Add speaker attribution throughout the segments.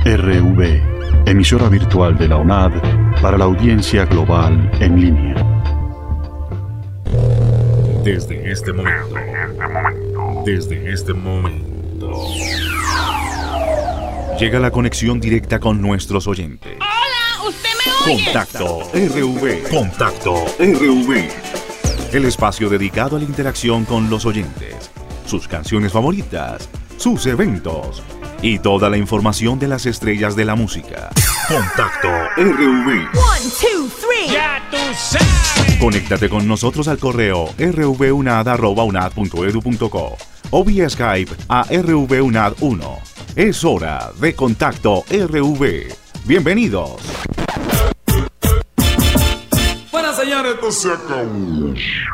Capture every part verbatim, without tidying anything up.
Speaker 1: R V, emisora virtual de la UNAD para la audiencia global en línea.
Speaker 2: Desde este momento, desde este momento, llega la conexión directa con nuestros oyentes.
Speaker 3: ¡Hola! ¿Usted me oye?
Speaker 2: Contacto R V. Contacto R V. El espacio dedicado a la interacción con los oyentes, sus canciones favoritas, sus eventos y toda la información de las estrellas de la música. Contacto R V.
Speaker 3: One, two, three.
Speaker 4: ¡Ya tú sabes!
Speaker 2: Conéctate con nosotros al correo r v u n a d arroba u n a d punto e d u punto c o o vía Skype a R V U N A D uno. Es hora de Contacto R V. Bienvenidos.
Speaker 4: Bueno, señores, esto se acabó.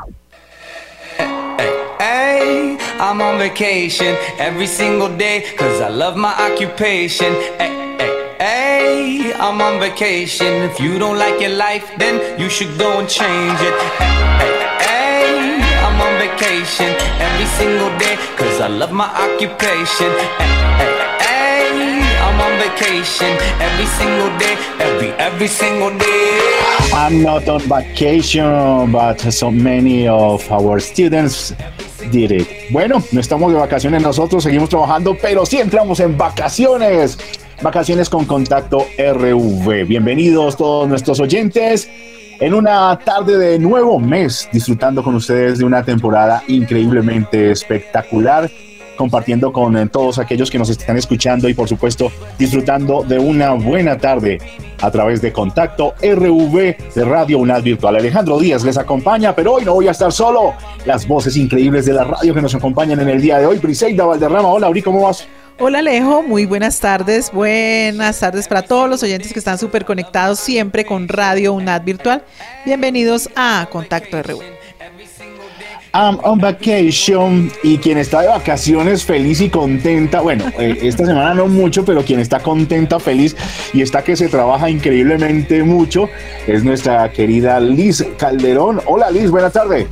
Speaker 5: Hey, I'm on vacation every single day, cause I love my occupation. Hey, hey, hey, I'm on vacation. If you don't like your life, then you should go and change it. Hey, hey, hey, I'm on vacation every single day, cause I love my occupation. Hey, hey, hey, I'm on vacation every single day, every, every single day.
Speaker 6: I'm not on vacation, but so many of our students did it. Bueno, no estamos de vacaciones nosotros, seguimos trabajando, pero sí entramos en vacaciones. Vacaciones con Contacto R V. Bienvenidos todos nuestros oyentes en una tarde de nuevo mes, disfrutando con ustedes de una temporada increíblemente espectacular, compartiendo con eh, todos aquellos que nos están escuchando y por supuesto disfrutando de una buena tarde a través de Contacto R V de Radio UNAD Virtual. Alejandro Díaz les acompaña, pero hoy no voy a estar solo. Las voces increíbles de la radio que nos acompañan en el día de hoy. Briseida Valderrama, hola, Bri, ¿cómo vas?
Speaker 7: Hola Alejo, muy buenas tardes, buenas tardes para todos los oyentes que están súper conectados siempre con Radio UNAD Virtual. Bienvenidos a Contacto R V.
Speaker 6: I'm on vacation, y quien está de vacaciones feliz y contenta, bueno, eh, esta semana no mucho, pero quien está contenta, feliz y está que se trabaja increíblemente mucho es nuestra querida Liz Calderón. Hola Liz, buena tarde.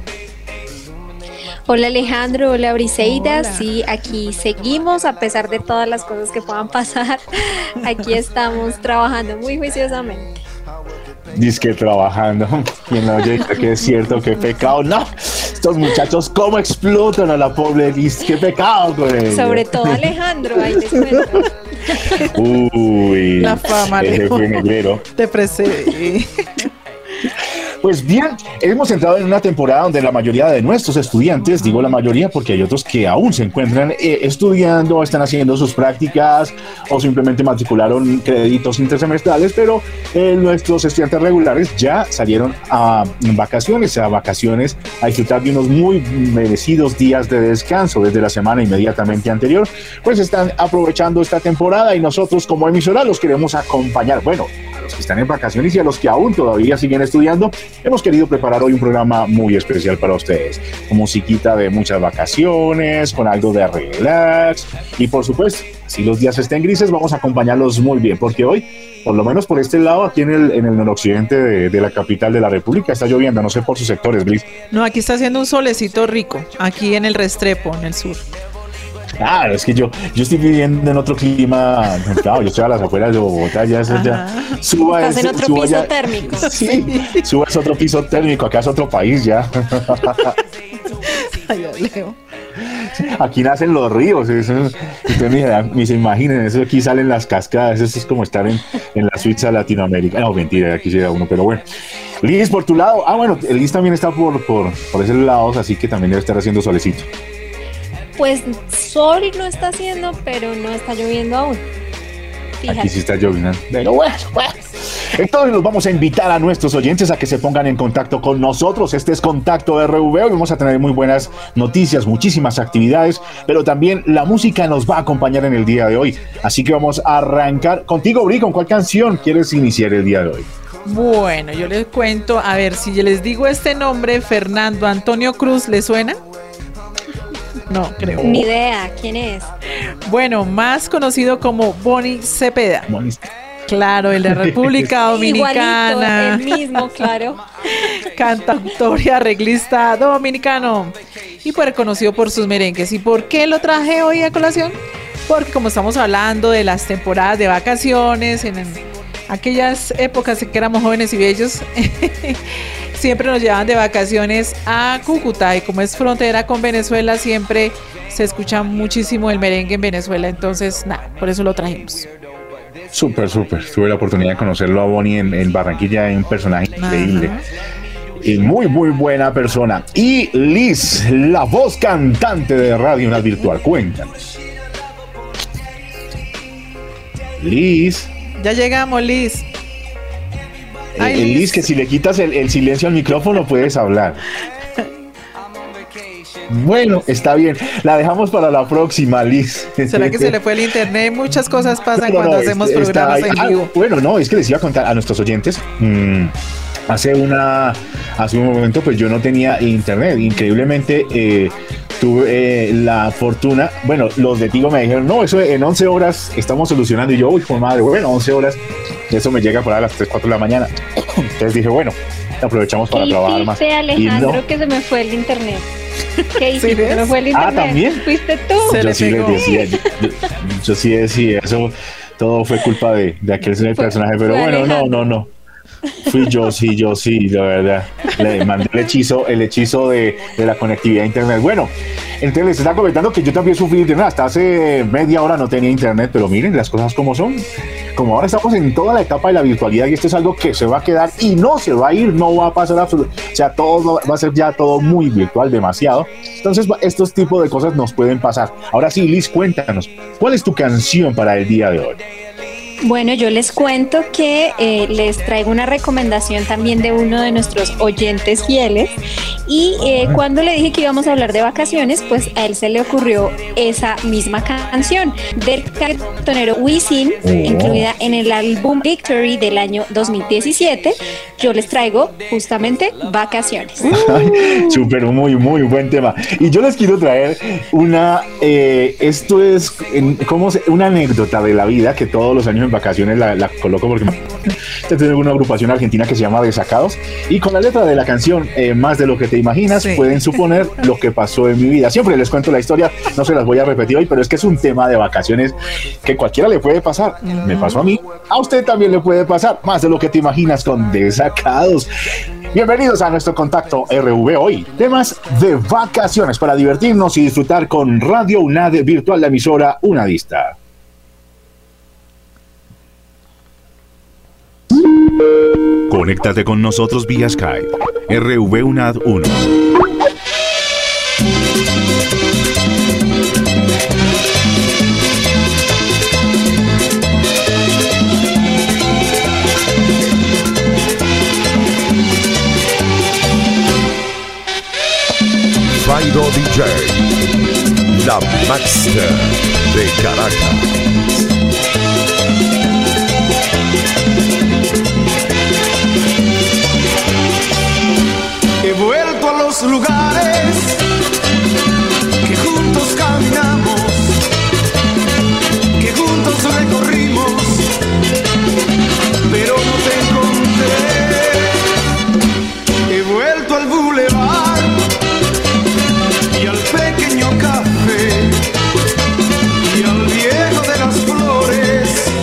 Speaker 8: Hola Alejandro, hola Briseida,
Speaker 7: Hola.
Speaker 8: Sí, aquí seguimos a pesar de todas las cosas que puedan pasar, aquí estamos trabajando muy juiciosamente.
Speaker 6: Dice que trabajando, quien lo oye, que es cierto, qué pecado, no, estos muchachos cómo explotan a la pobre Liz, qué pecado con ella.
Speaker 8: Sobre todo Alejandro, ahí les cuento.
Speaker 6: Uy,
Speaker 7: La fama,
Speaker 6: el
Speaker 7: Alejo,
Speaker 6: jefe negrero.
Speaker 7: te precede.
Speaker 6: Pues bien, hemos entrado en una temporada donde la mayoría de nuestros estudiantes, digo la mayoría porque hay otros que aún se encuentran eh, estudiando, están haciendo sus prácticas o simplemente matricularon créditos intersemestrales, pero eh, nuestros estudiantes regulares ya salieron a vacaciones, a vacaciones, a disfrutar de unos muy merecidos días de descanso desde la semana inmediatamente anterior, pues están aprovechando esta temporada y nosotros como emisora los queremos acompañar. Bueno, a los que están en vacaciones y a los que aún todavía siguen estudiando, hemos querido preparar hoy un programa muy especial para ustedes, con musiquita de muchas vacaciones, con algo de relax y por supuesto, si los días estén grises, vamos a acompañarlos muy bien, porque hoy, por lo menos por este lado, aquí en el, en el noroccidente de, de la capital de la República, está lloviendo, no sé por sus sectores, Brice.
Speaker 7: No, aquí está haciendo un solecito rico, aquí en el Restrepo, en el sur.
Speaker 6: Claro, es que yo, yo estoy viviendo en otro clima, claro, yo estoy a las afueras de Bogotá, ya eso ya, suba
Speaker 8: Estás
Speaker 6: ese,
Speaker 8: en otro
Speaker 6: suba
Speaker 8: piso
Speaker 6: ya,
Speaker 8: térmico.
Speaker 6: sí, suba es otro piso térmico, acá es otro país ya.
Speaker 7: Ay, Alejo.
Speaker 6: Aquí nacen los ríos, eso, ustedes me, me se imaginen, eso aquí salen las cascadas, eso es como estar en, en la Suiza Latinoamérica, no, mentira, aquí llega uno, pero bueno. Liz, por tu lado, ah bueno, Liz también está por, por, por esos lados, así que también debe estar haciendo solecito.
Speaker 8: Pues sol no está haciendo, pero no está lloviendo aún. Fíjate.
Speaker 6: Aquí sí está lloviendo. Pero bueno, bueno. Entonces los vamos a invitar a nuestros oyentes a que se pongan en contacto con nosotros. Este es Contacto R V. Hoy vamos a tener muy buenas noticias, muchísimas actividades, pero también la música nos va a acompañar en el día de hoy. Así que vamos a arrancar contigo, Bri. ¿Con cuál canción quieres iniciar el día de hoy?
Speaker 7: Bueno, yo les cuento, a ver, si les digo este nombre, Fernando Antonio Cruz, ¿le suena? No, creo.
Speaker 8: Ni idea, ¿quién es?
Speaker 7: Bueno, más conocido como Bonnie Cepeda.
Speaker 6: Bonnie.
Speaker 7: Claro, el de República Dominicana.
Speaker 8: Igualito, el mismo, claro.
Speaker 7: Cantautor y arreglista dominicano. Y pues reconocido por sus merengues. ¿Y por qué lo traje hoy a colación? porque como estamos hablando de las temporadas de vacaciones, en, en aquellas épocas en que éramos jóvenes y bellos, siempre nos llevaban de vacaciones a Cúcuta, y como es frontera con Venezuela, siempre se escucha muchísimo el merengue en Venezuela, entonces nada, por eso lo trajimos.
Speaker 6: Súper, súper. Tuve la oportunidad de conocerlo a Bonnie en, en Barranquilla, un personaje increíble. Ajá. Y muy, muy buena persona. Y Liz, la voz cantante de Radio Unad Virtual, cuéntanos. Liz.
Speaker 7: Ya llegamos, Liz.
Speaker 6: Ay, eh, Liz. Liz, que si le quitas el, el silencio al micrófono puedes hablar. Bueno, está bien. La dejamos para la próxima, Liz.
Speaker 7: ¿Será que se le fue el internet? Muchas cosas pasan no, cuando no, hacemos está, programas está en vivo.
Speaker 6: Ah, bueno, no, es que les iba a contar a nuestros oyentes. Mmm, hace una, hace un momento, pues yo no tenía internet. Increíblemente, eh, tuve eh, la fortuna. Bueno, los de Tigo me dijeron, no, eso en once horas estamos solucionando. Y yo, uy, por madre, bueno, once horas. Eso me llega por a las tres, cuatro de la mañana. Entonces dije, bueno, aprovechamos para trabajar más.
Speaker 8: Alejandro, no, que se me fue el internet. ¿Qué hiciste? ¿Sí, se me fue el internet?
Speaker 6: Ah, ¿también?
Speaker 8: ¿Fuiste tú?
Speaker 6: Se yo sí les decía, yo, yo, yo sí decía, eso todo fue culpa de, de aquel fue, personaje, pero bueno, Alejandro. no, no, no. Fui yo, sí, yo sí, la verdad. Le mandé el hechizo, el hechizo de, de la conectividad a internet. Bueno, entonces les estaba comentando que yo también sufrí internet. Hasta hace media hora no tenía internet, pero miren las cosas como son. Como ahora estamos en toda la etapa de la virtualidad y esto es algo que se va a quedar y no se va a ir, no va a pasar absolutamente. O sea, todo va a ser ya todo muy virtual, demasiado. Entonces, estos tipos de cosas nos pueden pasar. Ahora sí, Liz, cuéntanos, ¿cuál es tu canción para el día de hoy?
Speaker 8: Bueno, yo les cuento que eh, les traigo una recomendación también de uno de nuestros oyentes fieles y eh, cuando le dije que íbamos a hablar de vacaciones, pues a él se le ocurrió esa misma canción del reggaetonero Wisin, oh. incluida en el álbum Victory del año dos mil diecisiete. Yo les traigo justamente Vacaciones.
Speaker 6: Uh. Súper, muy, muy buen tema. Y yo les quiero traer una, eh, esto es como una anécdota de la vida que todos los años en vacaciones la, la coloco porque tengo una agrupación argentina que se llama Desacados y con la letra de la canción eh, Más de lo que te imaginas, sí. pueden suponer lo que pasó en mi vida. Siempre les cuento la historia, no se las voy a repetir hoy, pero es que es un tema de vacaciones que cualquiera le puede pasar. Uh-huh. Me pasó a mí, a usted también le puede pasar. Más de lo que te imaginas con Desacados. Bienvenidos a nuestro contacto R V hoy. Temas de vacaciones para divertirnos y disfrutar con Radio Unad Virtual, la emisora unadista.
Speaker 2: Conéctate con nosotros vía Skype. R V Unad uno.
Speaker 9: Faido D J, la Master de Caracas.
Speaker 10: He vuelto a los lugares que juntos caminamos, que juntos recorrimos, pero no te encontré. He vuelto al bulevar y al pequeño café y al viejo de las flores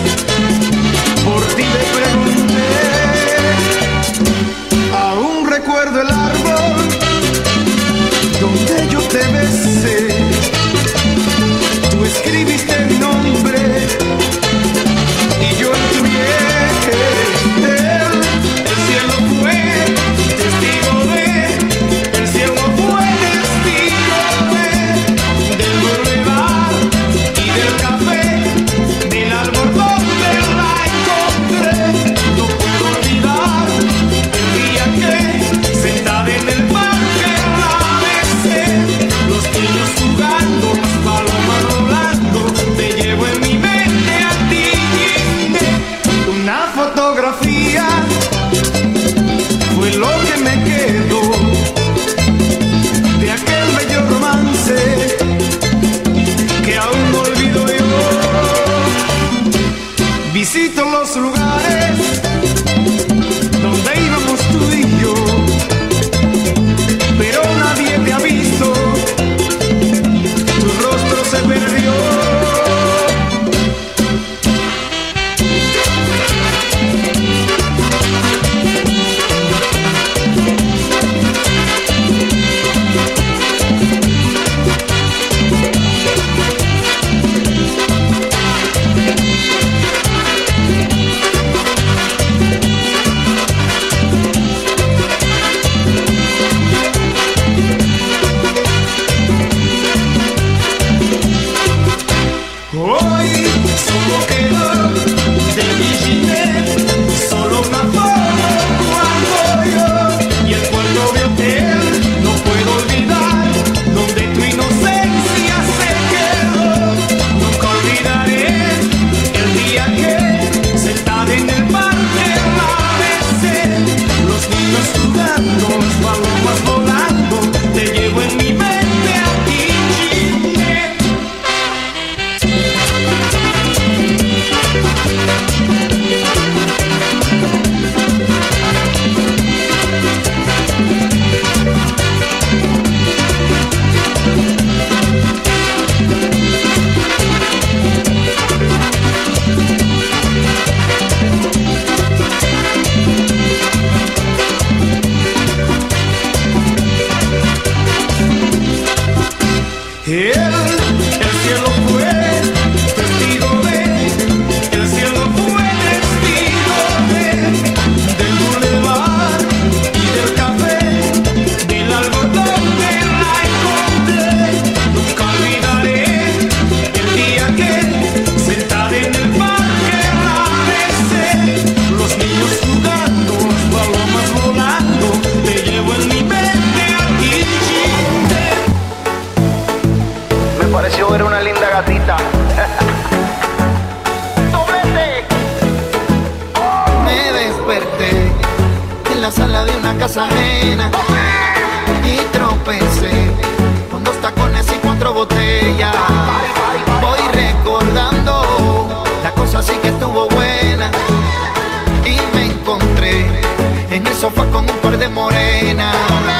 Speaker 11: casa ajena y tropecé con dos tacones y cuatro botellas. Voy recordando, la cosa sí que estuvo buena y me encontré en el sofá con un par de morenas.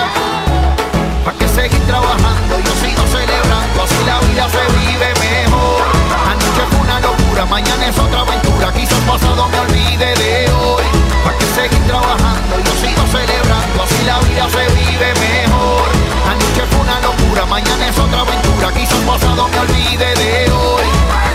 Speaker 11: ¿Pa' qué seguir trabajando? Yo sigo celebrando, así la vida se vive mejor. Anoche fue una locura, mañana es otra aventura. Quizás pasado me olvide de hoy. ¿Pa' qué seguir trabajando? Yo sigo celebrando, así la vida se vive mejor. Anoche fue una locura, mañana es otra aventura. Quizás pasado me olvide de hoy.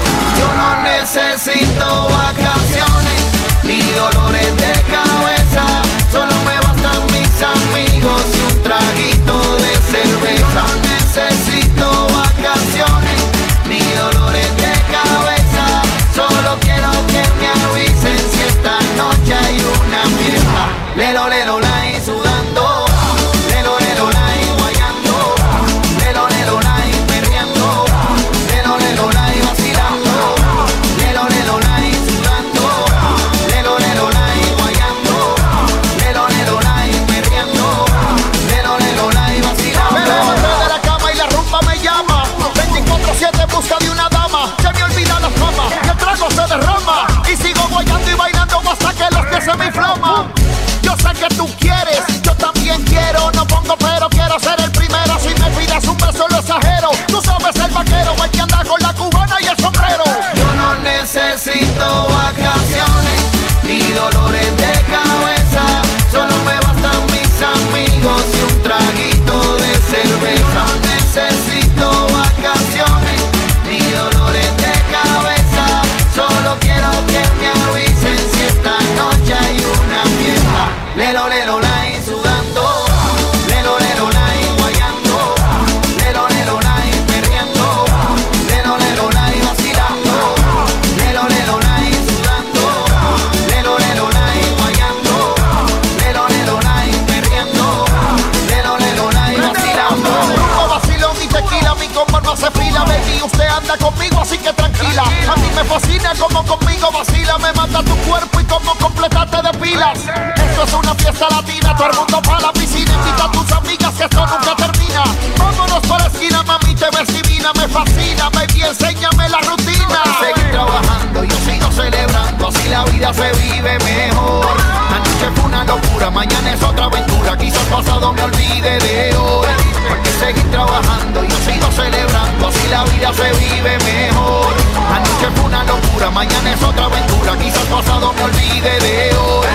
Speaker 11: Yo no necesito vacaciones ni dolores de cabeza. Solo me bastan mis amigos y un traguito de cerveza. No necesito vacaciones ni dolores de cabeza. Solo quiero que me avisen si esta noche hay una fiesta. Lelo, lelo, la y sudando. Lelo, lelo, la y guayando. Lelo, lelo, la y perreando. Lelo, lelo, la y vacilando. Lelo, lelo, la y sudando. Lelo, lelo, la y guayando. Lelo, lelo, la y perreando. Lelo, lelo, la y vacilando.
Speaker 10: Me levanté de la cama y la rumba me llama. veinticuatro siete en busca de una dama. Se me olvida la fama y el trago se derrama. Y sigo guayando y bailando hasta que los pies se me inflaman. Yo sé que tú quieres, yo también quiero. No pongo pero, quiero ser el primero. Si me pides un beso lo exagero. Tú sabes el vaquero, el que anda con la cubana y el sombrero.
Speaker 11: Yo no necesito vacaciones ni dolores de cabeza. Solo me bastan mis amigos y un traguito de cerveza. No necesito vacaciones ni dolores de cabeza. Solo quiero que me avisen si esta noche hay una fiesta. Lelo, lelo, la y sudando. Lelo, lelo, la y guayando. Lelo, lelo, la y perreando. Lelo, lelo, la y vacilando. Lelo, lelo, la y sudando. Lelo, lelo, la y guayando. Lelo, lelo, la y perreando. Lelo, lelo, la y vacilando.
Speaker 10: Grupo vacilón y tequila, mi combo no hace fila. Baby, usted anda conmigo así que tranquila. A mí me fascina como conmigo vacila. Me mata tu cuerpo y como completarte de pilas. Esto es una fiesta latina, todo el mundo para la piscina. Invita a tus amigas que esto nunca termina. Vámonos por la esquina, mami, te ves divina. Me fascina, baby, enséñame la rutina.
Speaker 11: Seguir trabajando, yo sigo celebrando, así la vida se vive mejor. Anoche fue una locura, mañana es otra aventura. Quizás pasado me olvide de hoy. Porque seguir trabajando, yo sigo celebrando, así la vida se vive mejor. Anoche fue una locura, mañana es otra aventura. Quizás pasado me olvide de hoy.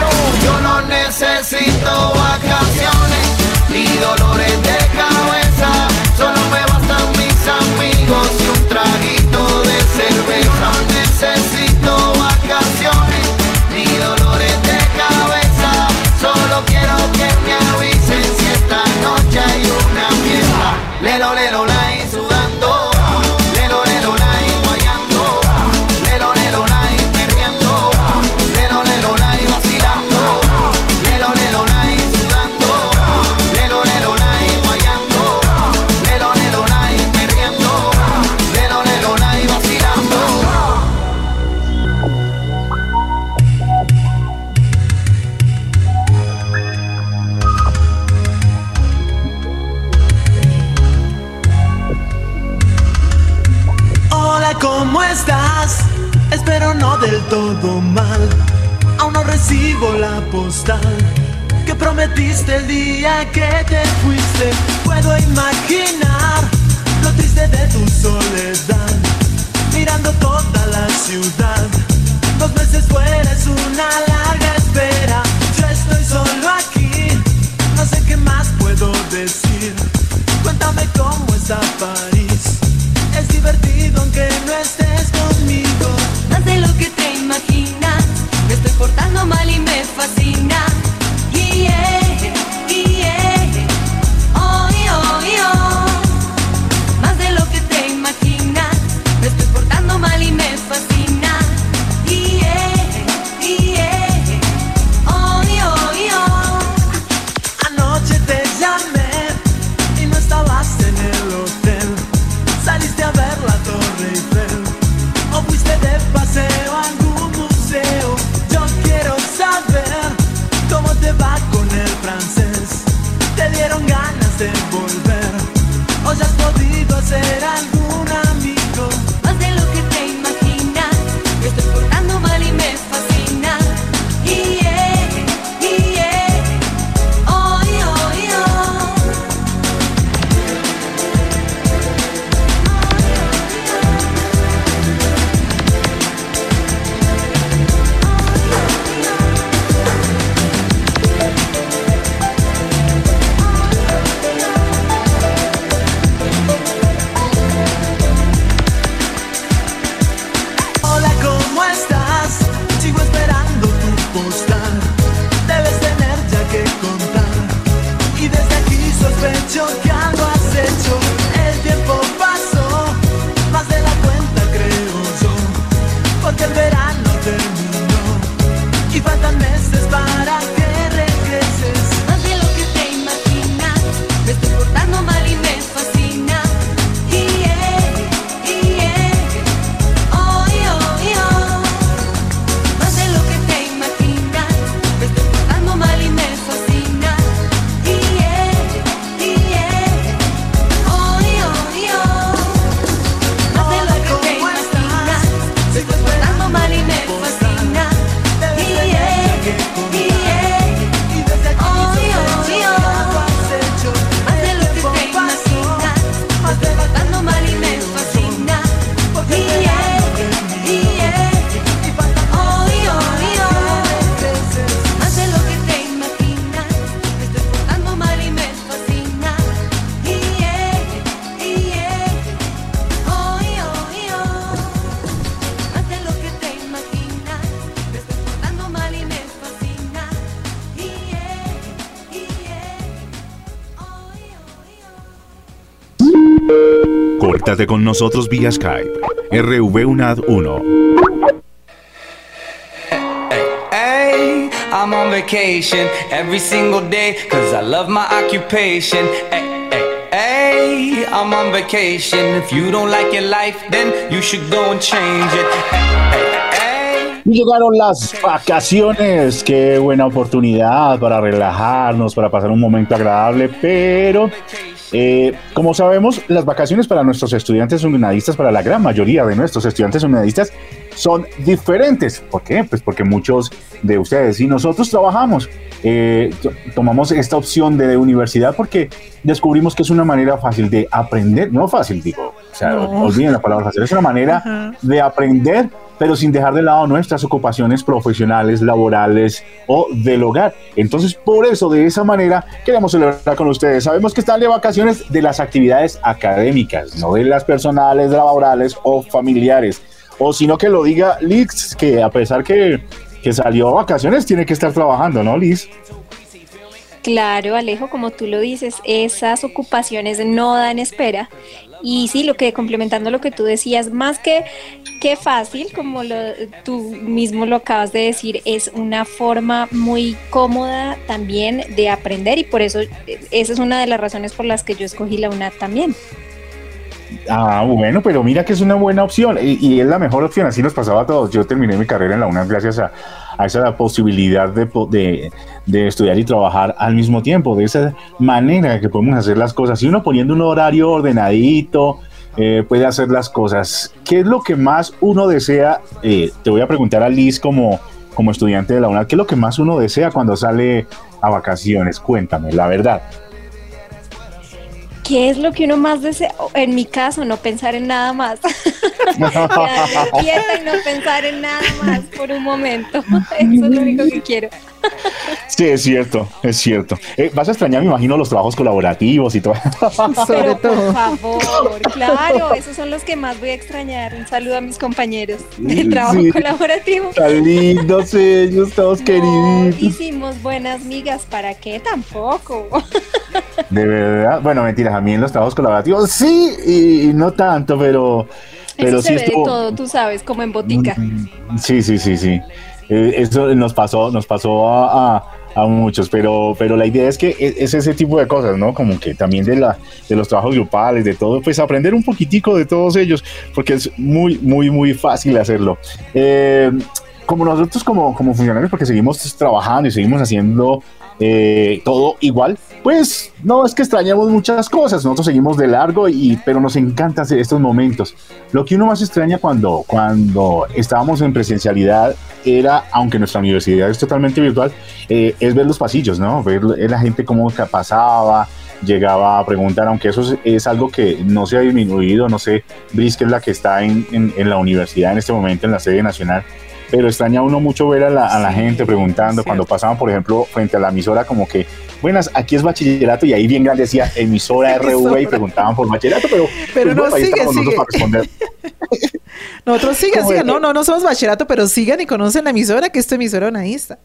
Speaker 11: Yo no necesito vacaciones ni dolores de cabeza. Solo me bastan mis amigos y un traguito de cerveza. No necesito vacaciones ni dolores de cabeza. Solo quiero que me avisen si esta noche hay una fiesta. Lelo, lelo, la y sudando. Lelo, lelo, la y guayando. Lelo, lelo, la y perreando. Lelo, lelo, la y vacilando. Lelo, lelo, la y sudando. Lelo, lelo, la y guayando. Lelo, lelo, la y perreando. Lelo, lelo, la y vacilando.
Speaker 12: Hola, ¿cómo estás? Espero no del todo mal. Aún no recibo la postal que prometiste el día que te fuiste. Puedo imaginar lo triste de tu soledad, mirando toda la ciudad. Dos meses fuera es una larga espera. Yo estoy solo aquí, no sé qué más puedo decir. Cuéntame cómo está París. Es divertido aunque no estés conmigo.
Speaker 13: Más de lo que te imaginas. Me estoy portando mal y me fascina. Yeah, yeah. Oh, oh, oh. Más de lo que te imaginas. Me estoy portando mal y me fascina. Yeah, yeah.
Speaker 2: Conéctate con nosotros vía Skype. R V UNAD uno.
Speaker 5: Hey, I'm on vacation every single day, cause I love my occupation. Hey, hey, hey, I'm on vacation. If you don't like your life, then you should go and change it. Hey, hey, hey.
Speaker 6: Y llegaron las vacaciones, qué buena oportunidad para relajarnos, para pasar un momento agradable, pero eh, como sabemos, las vacaciones para nuestros estudiantes unidadistas, para la gran mayoría de nuestros estudiantes unidadistas, son diferentes. ¿Por qué? Pues porque muchos de ustedes y nosotros trabajamos. Eh, tomamos esta opción de universidad porque descubrimos que es una manera fácil de aprender, no fácil, digo, o sea, no. olviden la palabra fácil, es una manera uh-huh. de aprender, pero sin dejar de lado nuestras ocupaciones profesionales, laborales o del hogar. Entonces, por eso, de esa manera, queremos celebrar con ustedes. Sabemos que están de vacaciones de las actividades académicas, no de las personales, laborales o familiares. O sino que lo diga Liz, que a pesar que, que salió a vacaciones, tiene que estar trabajando, ¿no, Liz?
Speaker 8: Claro, Alejo, como tú lo dices, esas ocupaciones no dan espera. Y sí, lo que complementando lo que tú decías, más que, que fácil, como lo, tú mismo lo acabas de decir, es una forma muy cómoda también de aprender, y por eso esa es una de las razones por las que yo escogí la UNAD también.
Speaker 6: Ah, bueno, pero mira que es una buena opción y, y es la mejor opción, así nos pasaba a todos. Yo terminé mi carrera en la UNAD gracias a, a esa posibilidad de, de, de estudiar y trabajar al mismo tiempo, de esa manera que podemos hacer las cosas. Y uno poniendo un horario ordenadito, eh, puede hacer las cosas. ¿Qué es lo que más uno desea? Eh, te voy a preguntar a Liz como, como estudiante de la UNAD, ¿qué es lo que más uno desea cuando sale a vacaciones? Cuéntame, la verdad.
Speaker 8: ¿Qué es lo que uno más desea? En mi caso, no pensar en nada más. Quedarme quieta y no pensar en nada más por un momento. Eso es lo único que quiero.
Speaker 6: Sí, es cierto, es cierto. Eh, vas a extrañar, me imagino, los trabajos colaborativos y todo.
Speaker 8: Pero por favor, claro, esos son los que más voy a extrañar. Un saludo a mis compañeros de trabajo sí, colaborativo.
Speaker 6: Tan lindos ellos, todos no, queridos.
Speaker 8: Hicimos buenas migas, ¿para qué? Tampoco.
Speaker 6: De verdad, bueno, mentiras, a mí en los trabajos colaborativos sí, y, y no tanto, pero, pero
Speaker 8: eso
Speaker 6: sí
Speaker 8: se ve
Speaker 6: estuvo...
Speaker 8: de todo, tú sabes, como en botica.
Speaker 6: Sí, sí, sí, sí. Eh, eso nos pasó, nos pasó a, a, a muchos, pero, pero la idea es que es, es ese tipo de cosas, ¿no? Como que también de, la, de los trabajos grupales, de todo, pues aprender un poquitico de todos ellos, porque es muy, muy, muy fácil hacerlo. Eh, como nosotros como, como funcionarios, porque seguimos trabajando y seguimos haciendo eh, todo igual, pues no es que extrañamos muchas cosas, nosotros seguimos de largo, y, pero nos encantan estos momentos. Lo que uno más extraña cuando, cuando estábamos en presencialidad era, aunque nuestra universidad es totalmente virtual, eh, es ver los pasillos, ¿no? Ver la gente cómo pasaba, llegaba a preguntar, aunque eso es, es algo que no se ha disminuido, no sé, Brice, que es la que está en, en, en la universidad en este momento, en la sede nacional, pero extraña uno mucho ver a la, a la sí, gente preguntando, sí, cuando pasaban, por ejemplo, frente a la emisora, como que, buenas, aquí es bachillerato, y ahí bien grande decía emisora R V y preguntaban por bachillerato, pero,
Speaker 7: pero
Speaker 6: pues,
Speaker 7: no,
Speaker 6: bueno, ahí
Speaker 7: sigue,
Speaker 6: estamos
Speaker 7: sigue.
Speaker 6: nosotros para responder.
Speaker 7: Nosotros sigan, sigan, no, no, no somos bachillerato, pero sigan y conocen la emisora, que es tu emisora unadista.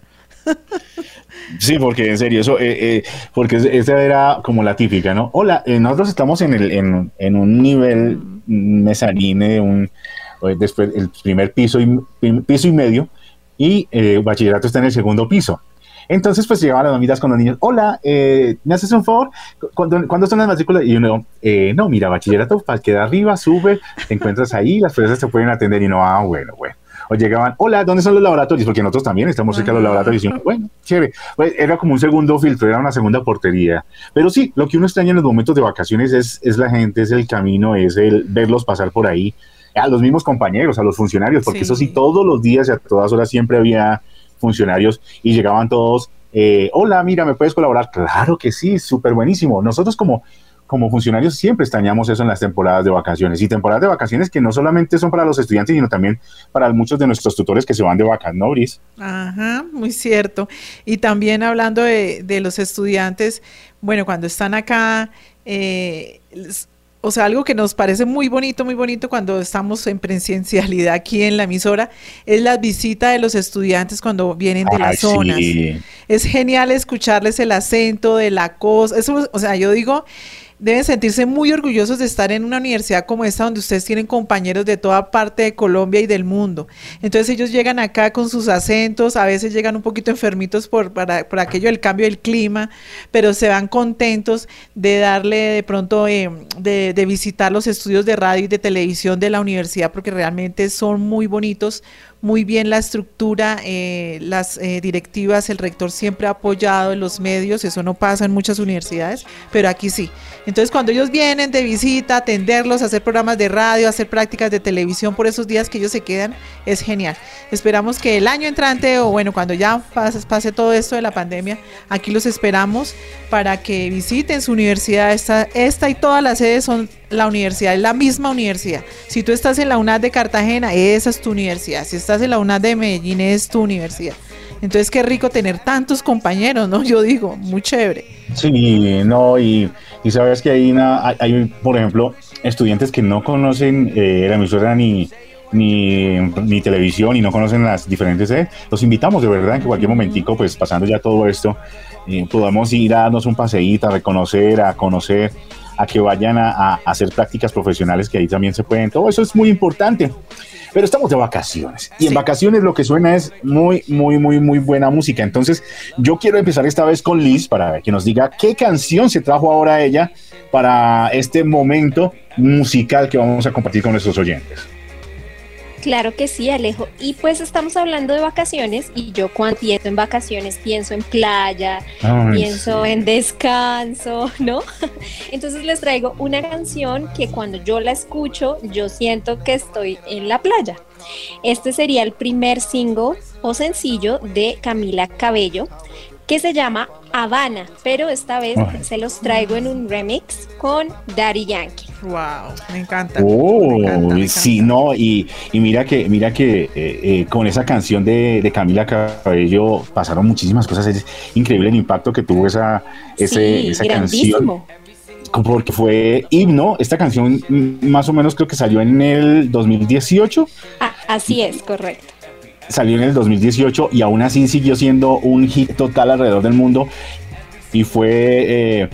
Speaker 6: Sí, porque en serio, eso, eh, eh, porque esa era como la típica, ¿no? Hola, eh, nosotros estamos en, el, en, en un nivel mezzanine, un... después el primer piso y, piso y medio, y eh, bachillerato está en el segundo piso. Entonces pues llegaban las mamitas con los niños, hola, eh, ¿me haces un favor? ¿Cuándo, ¿cuándo están las matrículas? Y uno, eh, no, mira, bachillerato, para quedar arriba, sube, te encuentras ahí, las profesoras te pueden atender, y no, ah, bueno, bueno. O llegaban, hola, ¿dónde son los laboratorios? Porque nosotros también estamos cerca de los laboratorios. Y uno, bueno, chévere. Pues era como un segundo filtro, era una segunda portería. Pero sí, lo que uno extraña en los momentos de vacaciones es, es la gente, es el camino, es el verlos pasar por ahí, a los mismos compañeros, a los funcionarios, porque sí, eso sí, todos los días y a todas horas siempre había funcionarios, y llegaban todos, eh, hola, mira, ¿me puedes colaborar? Claro que sí, súper buenísimo. Nosotros como, como funcionarios siempre extrañamos eso en las temporadas de vacaciones, y temporadas de vacaciones que no solamente son para los estudiantes, sino también para muchos de nuestros tutores que se van de vacas, ¿no, Brice?
Speaker 7: Ajá, muy cierto. Y también hablando de, de los estudiantes, bueno, cuando están acá, eh, o sea, algo que nos parece muy bonito, muy bonito cuando estamos en presencialidad aquí en la emisora, es la visita de los estudiantes cuando vienen de Ay, las zonas. Sí. Es genial escucharles el acento de la cosa. Eso, o sea, yo digo, deben sentirse muy orgullosos de estar en una universidad como esta, donde ustedes tienen compañeros de toda parte de Colombia y del mundo. Entonces ellos llegan acá con sus acentos, a veces llegan un poquito enfermitos por, para, por aquello del cambio del clima, pero se van contentos de darle de pronto, eh, de, de visitar los estudios de radio y de televisión de la universidad, porque realmente son muy bonitos, muy bien la estructura, eh, las eh, directivas, el rector siempre ha apoyado en los medios, eso no pasa en muchas universidades, pero aquí sí. Entonces cuando ellos vienen de visita, atenderlos, hacer programas de radio, hacer prácticas de televisión por esos días que ellos se quedan, es genial. Esperamos que el año entrante, o bueno, cuando ya pase, pase todo esto de la pandemia, aquí los esperamos para que visiten su universidad. Esta, esta y todas las sedes son la universidad, es la misma universidad. Si tú estás en la UNAD de Cartagena, esa es tu universidad. Si estás en la UNAD de Medellín, es tu universidad. Entonces qué rico tener tantos compañeros, ¿no? Yo digo, muy chévere.
Speaker 6: Sí, no, y, y sabes que hay, una, hay, hay, por ejemplo, estudiantes que no conocen eh, la emisora ni, ni, ni televisión y no conocen las diferentes sedes. Los invitamos de verdad en que cualquier momentico, pues pasando ya todo esto, eh, podamos ir a darnos un paseíto, a reconocer, a conocer, a que vayan a, a hacer prácticas profesionales, que ahí también se pueden. Todo eso es muy importante. Pero estamos de vacaciones y sí. En vacaciones lo que suena es muy, muy, muy, muy buena música. Entonces yo quiero empezar esta vez con Liz para que nos diga qué canción se trajo ahora ella para este momento musical que vamos a compartir con nuestros oyentes.
Speaker 8: Claro que sí, Alejo. Y pues estamos hablando de vacaciones y yo cuando pienso en vacaciones pienso en playa, Ay, pienso sí. en descanso, ¿no? Entonces les traigo una canción que cuando yo la escucho yo siento que estoy en la playa. Este sería el primer single o sencillo de Camila Cabello, que se llama Habana, pero esta vez oh. se los traigo en un remix con Daddy Yankee.
Speaker 7: Wow, me encanta.
Speaker 6: Oh,
Speaker 7: me encanta, me
Speaker 6: sí,
Speaker 7: encanta.
Speaker 6: no, y, y mira que, mira que eh, eh, con esa canción de, de Camila Cabello pasaron muchísimas cosas. Es increíble el impacto que tuvo esa, ese,
Speaker 8: sí,
Speaker 6: esa
Speaker 8: grandísimo.
Speaker 6: canción. Porque fue himno. Esta canción más o menos creo que salió en el dos mil dieciocho.
Speaker 8: Ah, así es, correcto.
Speaker 6: Salió en el dos mil dieciocho y aún así siguió siendo un hit total alrededor del mundo y fue eh,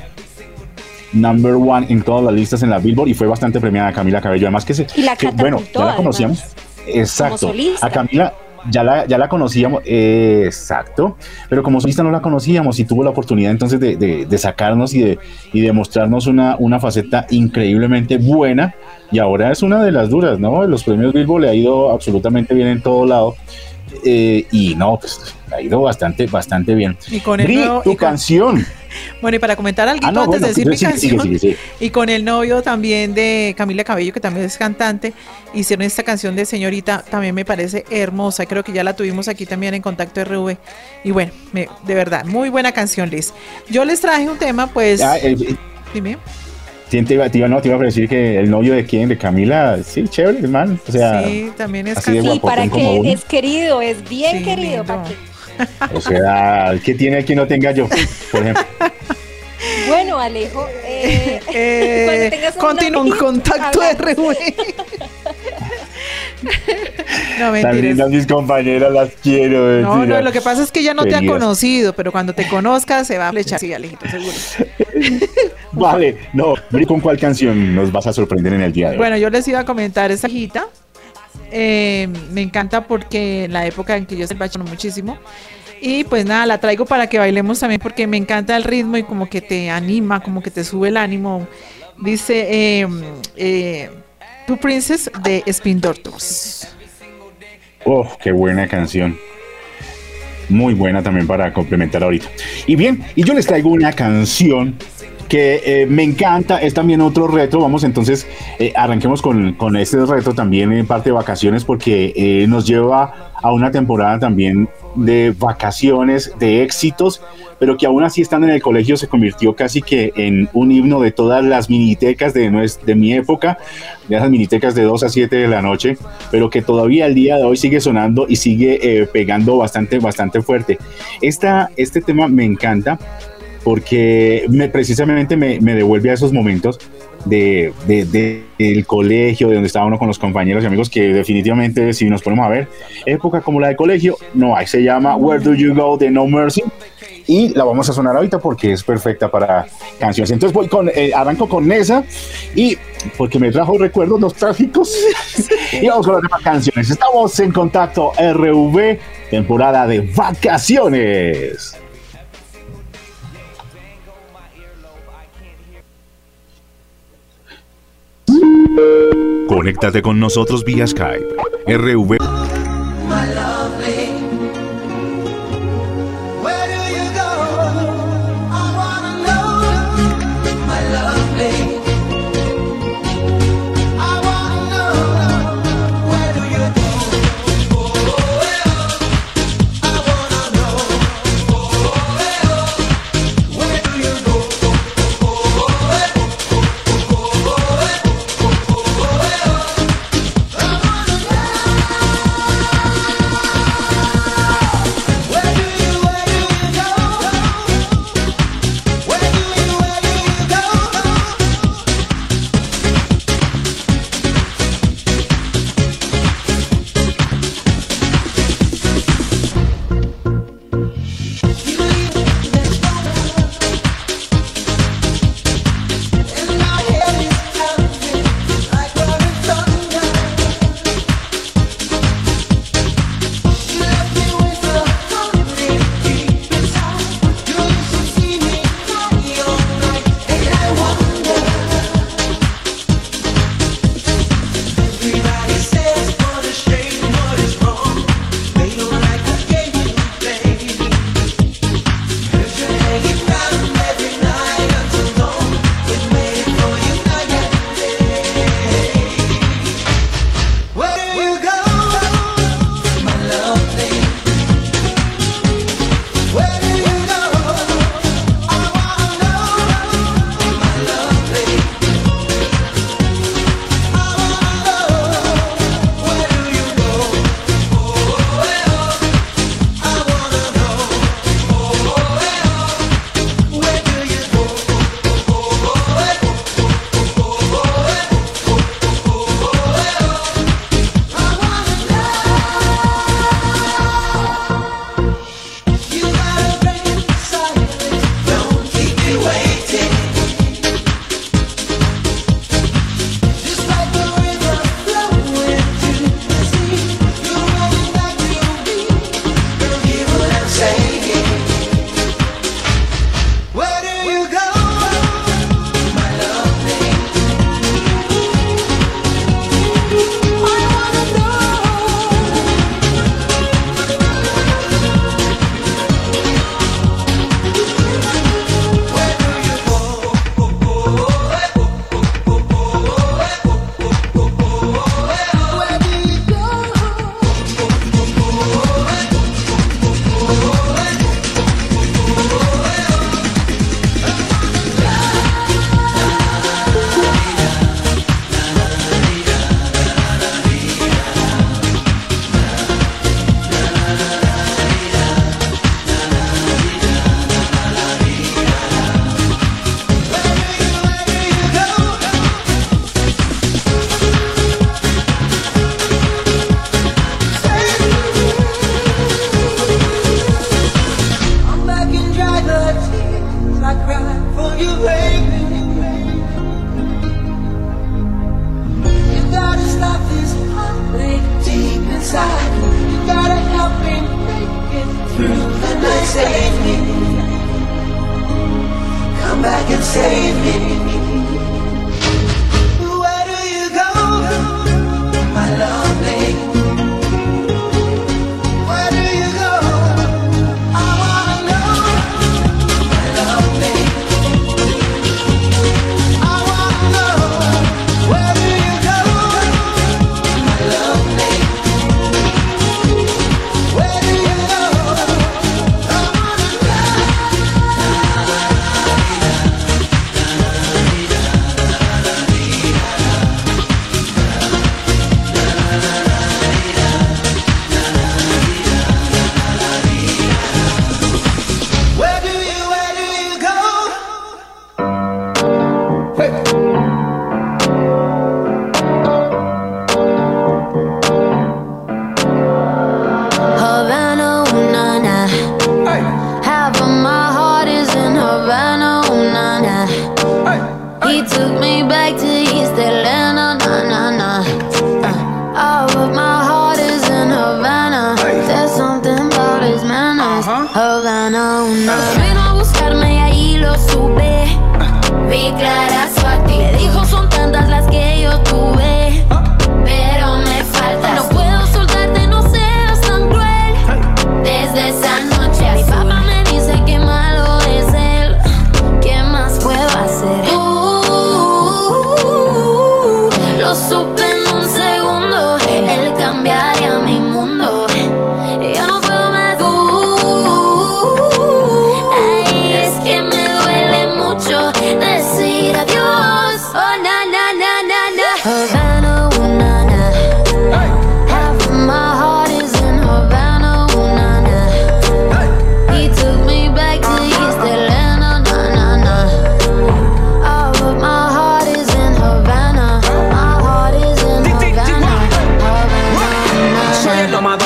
Speaker 6: number one en todas las listas en la Billboard y fue bastante premiada Camila Cabello. Además que, se,
Speaker 8: y la
Speaker 6: que bueno, ya la conocíamos.
Speaker 8: Además,
Speaker 6: exacto. A Camila ya la, ya la conocíamos, eh, exacto, pero como solista no la conocíamos y tuvo la oportunidad entonces de, de, de sacarnos y de, y de mostrarnos una, una faceta increíblemente buena. Y ahora es una de las duras, ¿no? Los premios Billboard le ha ido absolutamente bien en todo lado. Eh, y no, pues ha ido bastante, bastante bien.
Speaker 7: Y con el
Speaker 6: Bri,
Speaker 7: nuevo,
Speaker 6: tu
Speaker 7: y con,
Speaker 6: canción.
Speaker 7: Bueno, y para comentar algo
Speaker 6: ah, no,
Speaker 7: antes
Speaker 6: bueno,
Speaker 7: de decir mi
Speaker 6: sigue,
Speaker 7: canción,
Speaker 6: sigue, sigue, sigue.
Speaker 7: Y con el novio también de Camila Cabello, que también es cantante, hicieron esta canción de Señorita, también me parece hermosa, creo que ya la tuvimos aquí también en Contacto R V, y bueno, me, de verdad, muy buena canción, Liz. Yo les traje un tema, pues,
Speaker 6: ah, eh,
Speaker 7: dime.
Speaker 6: Te iba, te, iba, no, te iba a decir que el novio de quién, de Camila, sí, chévere, hermano. O sea,
Speaker 7: sí, también es
Speaker 8: cantante. Sí, para que es querido, es bien sí, querido. Para que...
Speaker 6: O sea, ¿qué tiene que no tenga yo, por ejemplo?
Speaker 8: Bueno, Alejo, eh,
Speaker 7: eh, continúa en Contacto R V. No,
Speaker 6: también a mis compañeras las quiero.
Speaker 7: No, mentira. No, lo que pasa es que ella no Queridas. te ha conocido, pero cuando te conozca se va a flechar. Sí, Alejito, seguro.
Speaker 6: Vale, no, ¿con cuál canción nos vas a sorprender en el día de hoy?
Speaker 7: Bueno, yo les iba a comentar esa hijita. Eh, me encanta porque en la época en que yo se bailaba muchísimo. Y pues nada, la traigo para que bailemos también porque me encanta el ritmo y como que te anima, como que te sube el ánimo. Dice eh, eh, Two Princess de Spin Doctors.
Speaker 6: Oh, qué buena canción. Muy buena también para complementar ahorita. Y bien, y yo les traigo una canción que eh, me encanta, es también otro reto. Vamos entonces, eh, arranquemos con, con este reto también en parte de vacaciones porque eh, nos lleva a una temporada también de vacaciones, de éxitos, pero que aún así estando en el colegio se convirtió casi que en un himno de todas las minitecas de, nuestra, de mi época, de esas minitecas de dos a siete de la noche, pero que todavía al día de hoy sigue sonando y sigue eh, pegando bastante, bastante fuerte. Esta, este tema me encanta porque me, precisamente me, me devuelve a esos momentos de, de, de el colegio, de donde estaba uno con los compañeros y amigos, que definitivamente si nos ponemos a ver, época como la de colegio, no hay. Se llama Where Do You Go de No Mercy y la vamos a sonar ahorita porque es perfecta para canciones. Entonces voy con, eh, arranco con esa y porque me trajo recuerdos nostálgicos y vamos con las demás canciones. Estamos en Contacto R V, temporada de vacaciones.
Speaker 2: Conéctate con nosotros vía Skype. R V.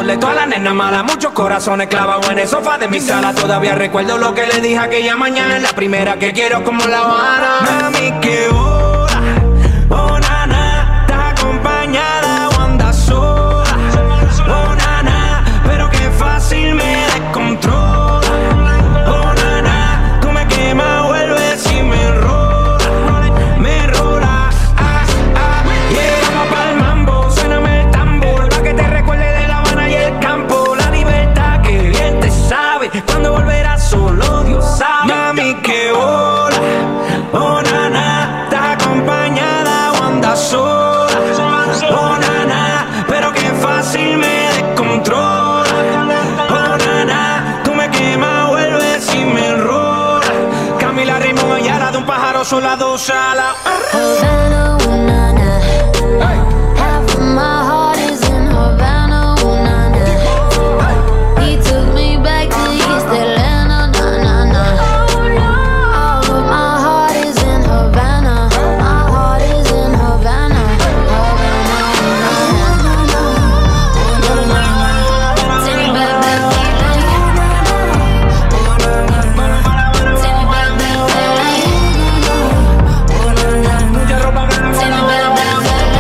Speaker 14: de toda la nena mala, muchos corazones clavados en el sofá de mi sala. Todavía recuerdo lo que le dije aquella mañana, la primera que quiero como La Habana. Mami, que bola, oh nana, estás acompañada o andas sola, oh nana, pero qué fácil me descontrola, oh nana, tú me quemas, vuelves y me enrola, me enrola, ah, ah, yeah, vamos pa'l mambo, suéname el tambor, pa' que te recuerde de La Habana y el campo, la libertad que bien te sabe, cuando volverás solo Dios sabe. Mami, que bola, oh nana, estás acompañada o andas sola, oh nana, pero qué fácil me descontrola, oh nana, tú me quemas, vuelves y me enrola. Camila ritmo y ala de un pájaro sola, dos alas.
Speaker 13: Havana, ooh, na, na. Half of my heart is in Havana, ooh, na, na. He took me back to East Atlanta, na, na, na. All of my heart is in Havana. My heart is in Havana. Havana, ooh, na, na. Take me back that feeling. Take me back that feeling. Take me back that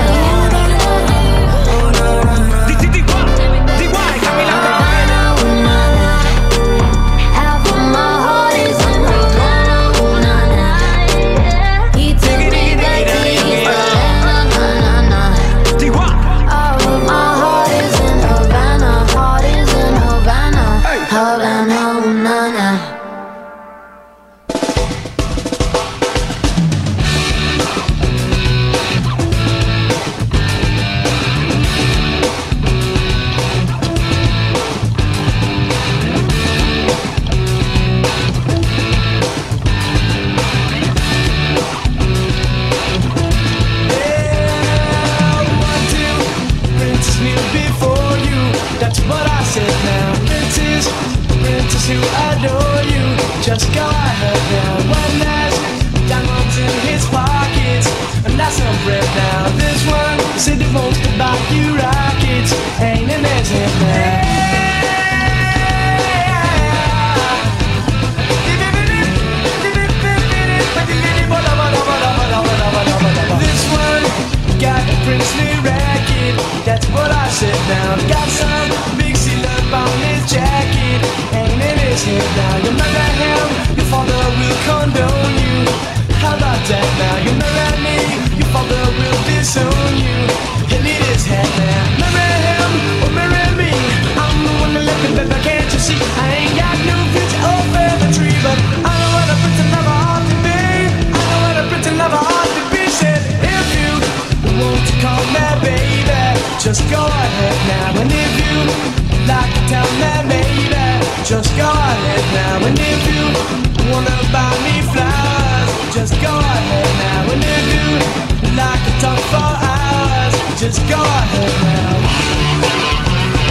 Speaker 13: half of my heart is in Havana, ooh, na, na. He took me back to East Atlanta, na, na, na. All of my heart is in Havana, heart is in Havana, Havana, ooh, na, na.
Speaker 12: Princess kneel before you. That's what I said now. Princess, princess who adore you. Just go ahead now. One last diamonds in his pockets, and that's no bread now. This one said he wants to buy you rockets. Ain't in his head now. This one got a princely racket. That's what I said now. Got some big seal up on his jacket. Ain't in his head now. You marry him, your father will condone you. How about that now? You marry me, your father will disown you. He'll need his head now. Marry him or marry me. I'm the one that left it, baby, can't you see? I ain't got no future over the tree, but I know what a pretend lover ought to be. I know what a pretend lover ought to be. Said if you want to call me baby, just go ahead now. And if you like to tell me maybe, just go ahead now. And if you wanna buy me flowers, just go ahead now. And if you like to talk for hours, just go ahead now.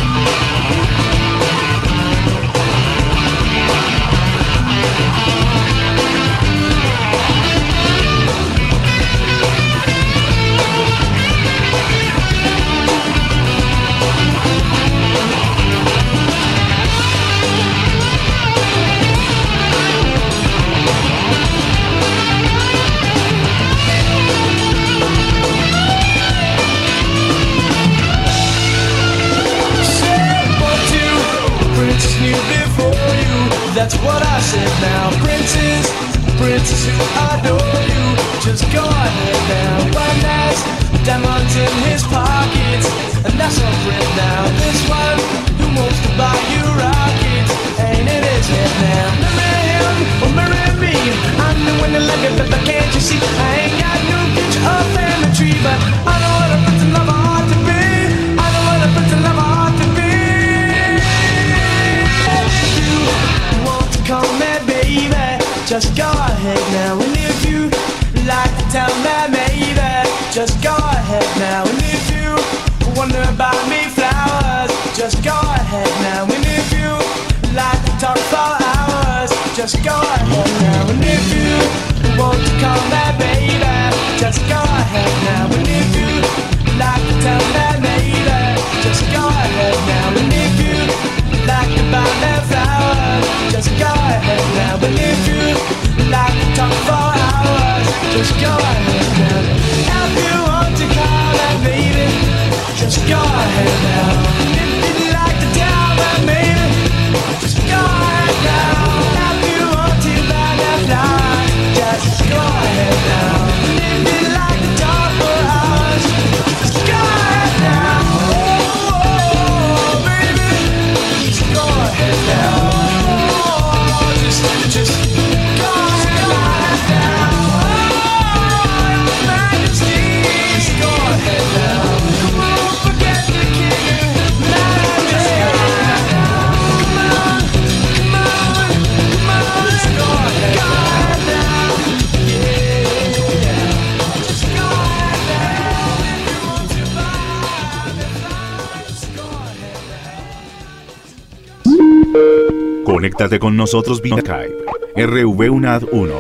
Speaker 12: That's what I said now. Princess, princess who adore you. Just go ahead now. One has diamonds in his pockets, and that's all friend now. This one who wants to buy you rockets ain't in his head now. Marry him or marry me. I'm the one that like it, but can't you see? I ain't got no picture up in the tree, but I know what a pretend lover ought to be. I know what a pretend lover ought to be. Call me baby, just go ahead now. And if you like to tell me maybe, just go ahead now. And if you wonder about me flowers, just go ahead now. And if you like to talk for hours, just go ahead now. And if you want to call me baby, just go ahead now. And if you like to tell me maybe, just go ahead now. And if just go ahead now. If you want to call that baby, just go ahead now. If you'd like to tell that baby, just go ahead now. If you want to buy that flower, just go ahead now. If you'd like to talk for hours, just go ahead now. Oh, oh, oh baby, just go ahead now. Oh, just, just go ahead now. Oh, Your Majesty, just go ahead now. Come on, forget the king. Now, just go ahead now. Come on, come on, come on, just go ahead now. Yeah, just go ahead now. If you want to buy the flower, just go ahead now.
Speaker 2: Conéctate con nosotros vía Skype. R V UNAD uno.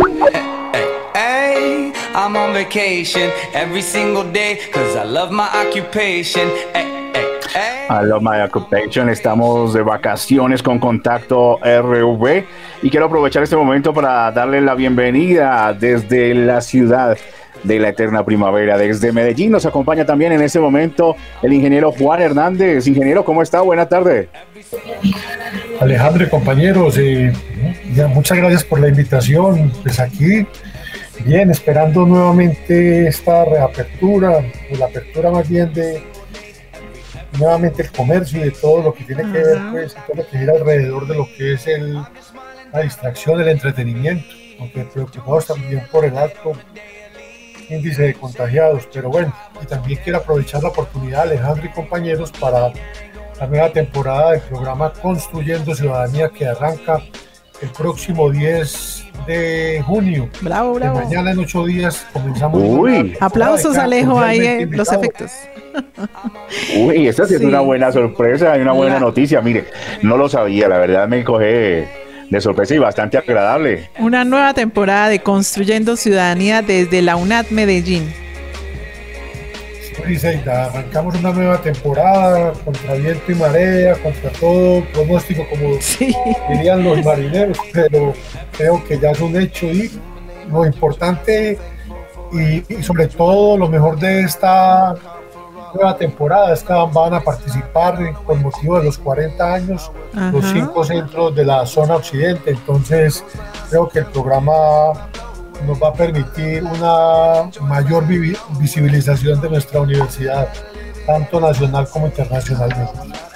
Speaker 5: Hey, I'm on vacation every single day cause I love my occupation. Hey, hey, hey.
Speaker 6: Hello, my occupation. Estamos de vacaciones con Contacto R V y quiero aprovechar este momento para darle la bienvenida desde la ciudad de la eterna primavera, desde Medellín. Nos acompaña también en este momento el ingeniero Juan Hernández. Ingeniero, ¿cómo está? Buena tarde.
Speaker 15: Alejandro y compañeros, eh, ya, muchas gracias por la invitación. Pues aquí, bien, esperando nuevamente esta reapertura, o la apertura más bien de nuevamente el comercio y de todo lo que tiene que ver, pues, todo lo que gira alrededor de lo que es el, la distracción, el entretenimiento, aunque preocupados también por el alto índice de contagiados, pero bueno, y también quiero aprovechar la oportunidad, Alejandro y compañeros, para la nueva temporada del programa Construyendo Ciudadanía que arranca el próximo diez de junio.
Speaker 7: Bravo, bravo.
Speaker 15: De mañana en ocho días comenzamos.
Speaker 6: Uy.
Speaker 7: Aplausos, Alejo, ahí eh, los efectos.
Speaker 6: Uy, esta sí es
Speaker 7: Sí.
Speaker 6: una buena sorpresa y una buena noticia. Mire, no lo sabía, la verdad me coge de sorpresa y bastante agradable.
Speaker 7: Una nueva temporada de Construyendo Ciudadanía desde la UNAD Medellín.
Speaker 15: Sí, Seida, arrancamos una nueva temporada contra viento y marea, contra todo pronóstico, como
Speaker 7: sí.
Speaker 15: dirían los marineros, pero creo que ya es un hecho y lo importante y, y sobre todo lo mejor de esta nueva temporada es que van a participar con motivo de los cuarenta años Ajá. los cinco centros de la zona occidente, entonces creo que el programa nos va a permitir una mayor vi- visibilización de nuestra universidad, tanto nacional como internacionalmente.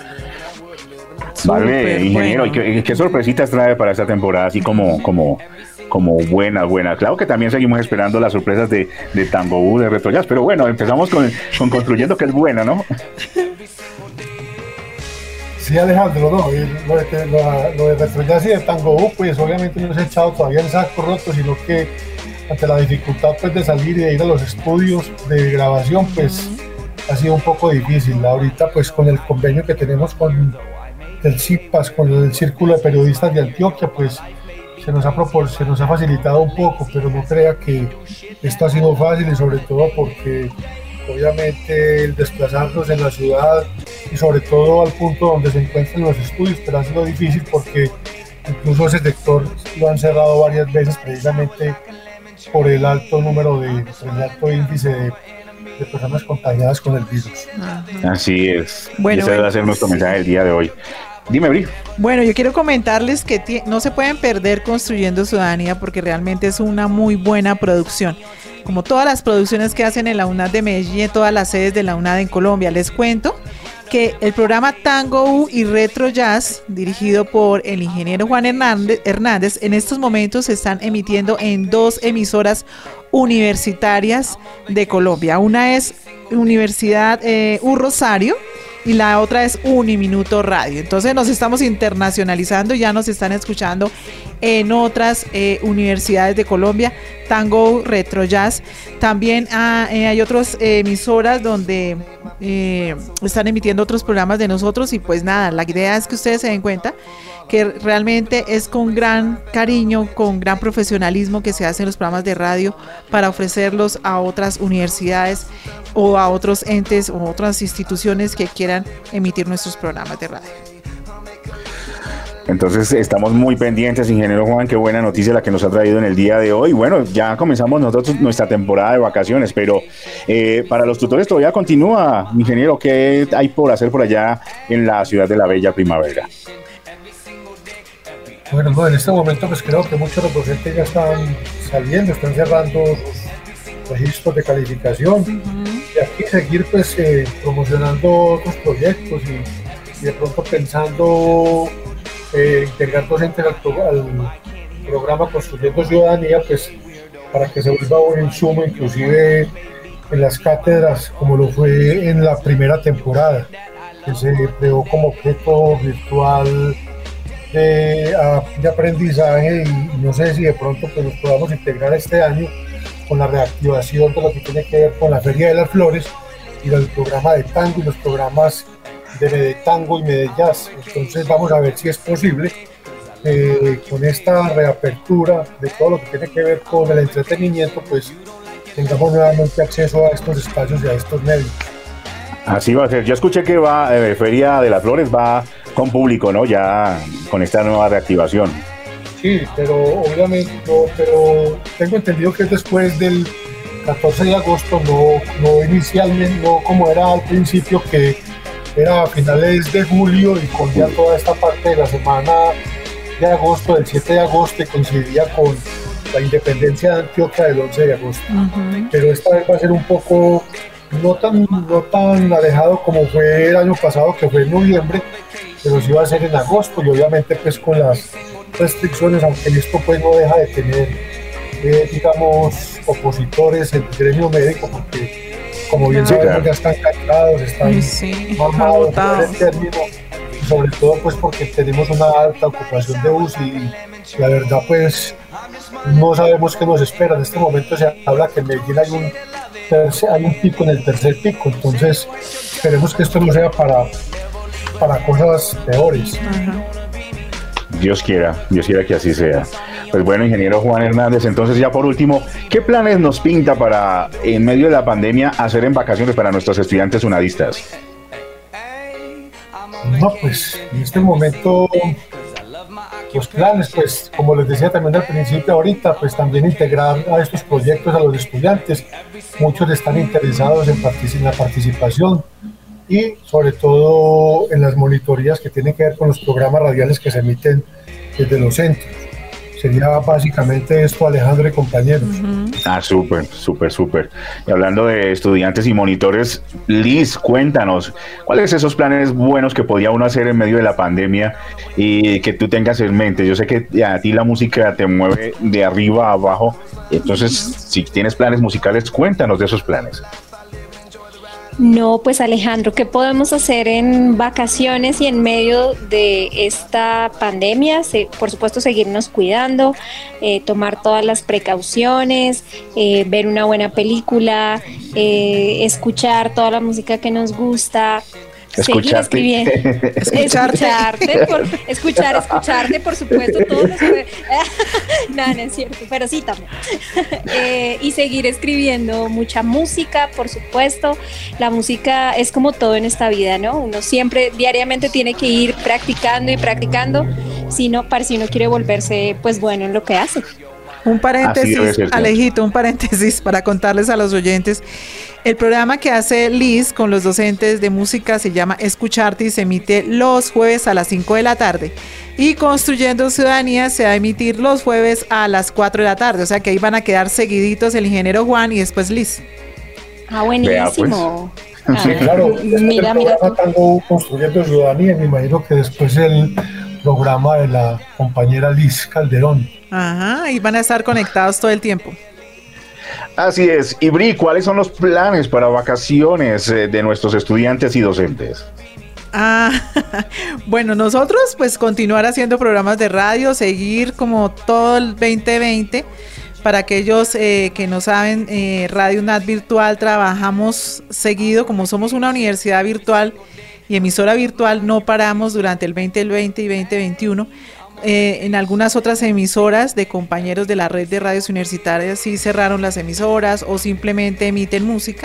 Speaker 6: Vale, ingeniero, bueno. ¿y qué, qué sorpresitas trae para esta temporada, así como, como, como buena, buena? Claro que también seguimos esperando las sorpresas de, de Tango U, de Retro Jazz, pero bueno, empezamos con, con Construyendo, que es buena, ¿no?
Speaker 15: Sí, Alejandro, no, lo de, lo, lo de Retro Jazz y de Tango U, pues obviamente no se ha echado todavía en saco roto, sino que ante la dificultad pues de salir y de ir a los estudios de grabación, pues ha sido un poco difícil. Ahorita pues con el convenio que tenemos con el CIPAS, con el Círculo de Periodistas de Antioquia, pues se nos ha propor- se nos ha facilitado un poco, pero no crea que esto ha sido fácil y sobre todo porque obviamente el desplazarnos en la ciudad y sobre todo al punto donde se encuentran los estudios, pero ha sido difícil porque incluso ese sector lo han cerrado varias veces precisamente por el alto número de, por el alto índice de, de personas contagiadas con el virus.
Speaker 6: Ajá. Así es.
Speaker 7: Bueno,
Speaker 6: y ese va a ser nuestro mensaje del día de hoy. Dime, Bri.
Speaker 7: Bueno, yo quiero comentarles que t- no se pueden perder Construyendo Ciudadanía porque realmente es una muy buena producción. Como todas las producciones que hacen en la UNAD de Medellín y en todas las sedes de la UNAD en Colombia, les cuento que el programa Tango U y Retro Jazz, dirigido por el ingeniero Juan Hernández, Hernández, en estos momentos se están emitiendo en dos emisoras universitarias de Colombia. Una es Universidad eh, U Rosario y la otra es Uniminuto Radio. Entonces nos estamos internacionalizando y ya nos están escuchando en otras eh, universidades de Colombia, Tango, Retro Jazz. También ah, eh, hay otras eh, emisoras donde eh, están emitiendo otros programas de nosotros y pues nada, la idea es que ustedes se den cuenta que realmente es con gran cariño, con gran profesionalismo que se hacen los programas de radio para ofrecerlos a otras universidades o a otros entes o otras instituciones que quieran emitir nuestros programas de radio.
Speaker 6: Entonces estamos muy pendientes, ingeniero Juan, qué buena noticia la que nos ha traído en el día de hoy. Bueno, ya comenzamos nosotros nuestra temporada de vacaciones, pero eh, para los tutores todavía continúa, ingeniero, ¿qué hay por hacer por allá en la ciudad de la Bella Primavera?
Speaker 15: Bueno, no, en este momento pues creo que muchos de los docentes ya están saliendo, están cerrando sus registros de calificación. Uh-huh. Y aquí seguir pues eh, promocionando otros proyectos y, y de pronto pensando eh, integrar docentes al, pro, al programa Construyendo Ciudadanía, pues para que se vuelva un insumo inclusive en las cátedras como lo fue en la primera temporada, que se creó como objeto virtual De, de aprendizaje, y no sé si de pronto pues, nos podamos integrar este año con la reactivación de lo que tiene que ver con la Feria de las Flores y el programa de tango y los programas de Medetango y Medellaz. Entonces vamos a ver si es posible eh, con esta reapertura de todo lo que tiene que ver con el entretenimiento, pues tengamos nuevamente acceso a estos espacios y a estos medios.
Speaker 6: Así va a ser. Yo escuché que va, eh, Feria de las Flores va con público, ¿no? Ya con esta nueva reactivación.
Speaker 15: Sí, pero obviamente, no, pero tengo entendido que es después del catorce de agosto, no, no inicialmente, no como era al principio, que era a finales de julio y con ya toda esta parte de la semana de agosto, del siete de agosto, y coincidía con la independencia de Antioquia del once de agosto. Uh-huh. Pero esta vez va a ser un poco no tan, no tan alejado como fue el año pasado, que fue en noviembre, pero sí va a ser en agosto, y obviamente pues con las restricciones, aunque esto pues no deja de tener eh, digamos opositores el gremio médico, porque como bien sí, sabemos claro. ya están cansados, están sí, mamados por el término, y sobre todo pues porque tenemos una alta ocupación de U C I, y la verdad pues no sabemos qué nos espera. En este momento se habla que en Medellín hay un tercer, hay un pico en el tercer pico, entonces esperemos que esto no sea para para cosas peores.
Speaker 6: Uh-huh. Dios quiera, Dios quiera que así sea. Pues bueno, ingeniero Juan Hernández, entonces ya por último, ¿qué planes nos pinta para, en medio de la pandemia, hacer en vacaciones para nuestros estudiantes unadistas?
Speaker 15: No, pues en este momento los planes, pues como les decía también al principio, ahorita pues también integrar a estos proyectos a los estudiantes. Muchos están interesados en, partic- en la participación y sobre todo en las monitorías que tienen que ver con los programas radiales que se emiten desde los centros. Sería básicamente esto, Alejandro y compañeros.
Speaker 6: Uh-huh. Ah, súper, súper, súper. Y hablando de estudiantes y monitores, Liz, cuéntanos, ¿cuáles son esos planes buenos que podía uno hacer en medio de la pandemia y que tú tengas en mente? Yo sé que a ti la música te mueve de arriba a abajo, entonces si tienes planes musicales, cuéntanos de esos planes.
Speaker 8: No, pues Alejandro, ¿qué podemos hacer en vacaciones y en medio de esta pandemia? Se, por supuesto, seguirnos cuidando, eh, tomar todas las precauciones, eh, ver una buena película, eh, escuchar toda la música que nos gusta. Seguir escribiendo, escucharte, por, escuchar, escucharte, por supuesto, todos los que... no, no es cierto, pero sí también. eh, y seguir escribiendo mucha música, por supuesto. La música es como todo en esta vida, ¿no? Uno siempre, diariamente tiene que ir practicando y practicando, si no, para si uno quiere volverse, pues, bueno en lo que hace.
Speaker 7: Un paréntesis, Alejito, un paréntesis para contarles a los oyentes. El programa que hace Liz con los docentes de música se llama Escucharte y se emite los jueves a las cinco de la tarde. Y Construyendo Ciudadanía se va a emitir los jueves a las cuatro de la tarde. O sea que ahí van a quedar seguiditos el ingeniero Juan y después Liz.
Speaker 8: Ah, buenísimo.
Speaker 15: Pues. Sí, claro. Mira, el mira. Tango Construyendo Ciudadanía, me imagino que después el programa de la compañera Liz Calderón.
Speaker 7: Ajá, y van a estar conectados todo el tiempo.
Speaker 6: Así es. Y Bri, ¿cuáles son los planes para vacaciones eh, de nuestros estudiantes y docentes?
Speaker 7: Ah, bueno, nosotros pues continuar haciendo programas de radio, seguir como todo el veinte veinte. Para aquellos eh, que no saben, eh, Radio UNAD Virtual trabajamos seguido, como somos una universidad virtual y emisora virtual, no paramos durante el veinte veinte y veinte veintiuno. Eh, en algunas otras emisoras de compañeros de la red de radios universitarias sí cerraron las emisoras o simplemente emiten música,